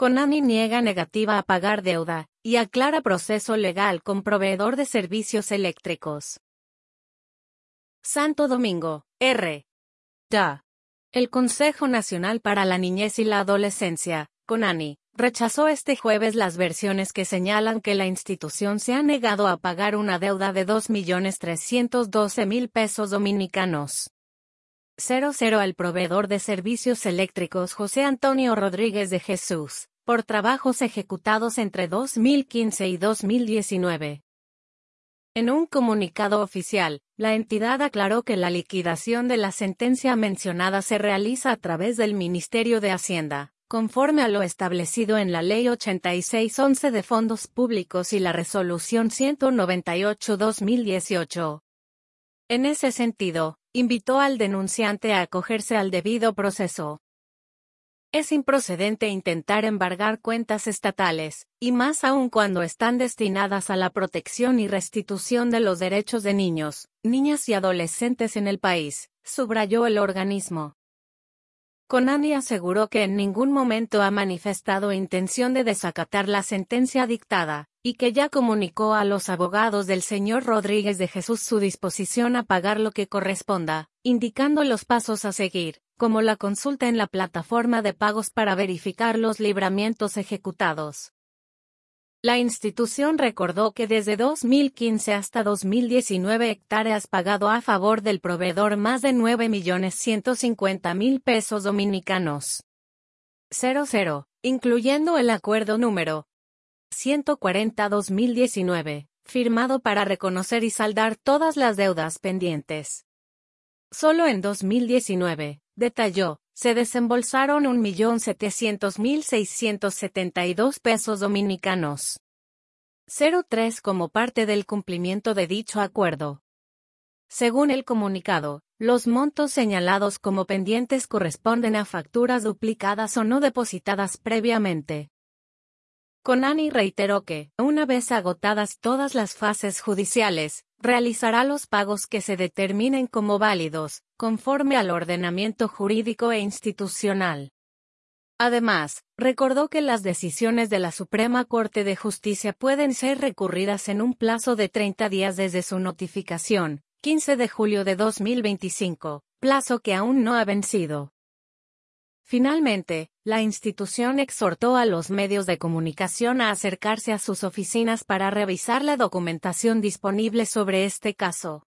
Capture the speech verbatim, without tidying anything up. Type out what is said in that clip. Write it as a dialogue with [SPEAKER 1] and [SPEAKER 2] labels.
[SPEAKER 1] Conani niega negativa a pagar deuda, y aclara proceso legal con proveedor de servicios eléctricos. Santo Domingo, R. Da. El Consejo Nacional para la Niñez y la Adolescencia, CONANI, rechazó este jueves las versiones que señalan que la institución se ha negado a pagar una deuda de dos millones trescientos doce mil pesos dominicanos. cero cero al proveedor de servicios eléctricos José Antonio Rodríguez de Jesús, por trabajos ejecutados entre dos mil quince y dos mil diecinueve. En un comunicado oficial, la entidad aclaró que la liquidación de la sentencia mencionada se realiza a través del Ministerio de Hacienda, conforme a lo establecido en la Ley ochenta y seis once de Fondos Públicos y la Resolución ciento noventa y ocho dos mil dieciocho. En ese sentido, invitó al denunciante a acogerse al debido proceso. Es improcedente intentar embargar cuentas estatales, y más aún cuando están destinadas a la protección y restitución de los derechos de niños, niñas y adolescentes en el país, subrayó el organismo. CONANI aseguró que en ningún momento ha manifestado intención de desacatar la sentencia dictada, y que ya comunicó a los abogados del señor Rodríguez de Jesús su disposición a pagar lo que corresponda, indicando los pasos a seguir, como la consulta en la plataforma de pagos para verificar los libramientos ejecutados. La institución recordó que desde dos mil quince hasta dos mil diecinueve hectáreas pagado a favor del proveedor más de nueve millones ciento cincuenta mil pesos dominicanos. cero cero, incluyendo el acuerdo número ciento cuarenta barra dos mil diecinueve, firmado para reconocer y saldar todas las deudas pendientes. Solo en dos mil diecinueve, detalló, se desembolsaron un millón setecientos mil seiscientos setenta y dos pesos dominicanos. cero tres como parte del cumplimiento de dicho acuerdo. Según el comunicado, los montos señalados como pendientes corresponden a facturas duplicadas o no depositadas previamente. CONANI reiteró que, una vez agotadas todas las fases judiciales, realizará los pagos que se determinen como válidos, conforme al ordenamiento jurídico e institucional. Además, recordó que las decisiones de la Suprema Corte de Justicia pueden ser recurridas en un plazo de treinta días desde su notificación, quince de julio de dos mil veinticinco, plazo que aún no ha vencido. Finalmente, la institución exhortó a los medios de comunicación a acercarse a sus oficinas para revisar la documentación disponible sobre este caso.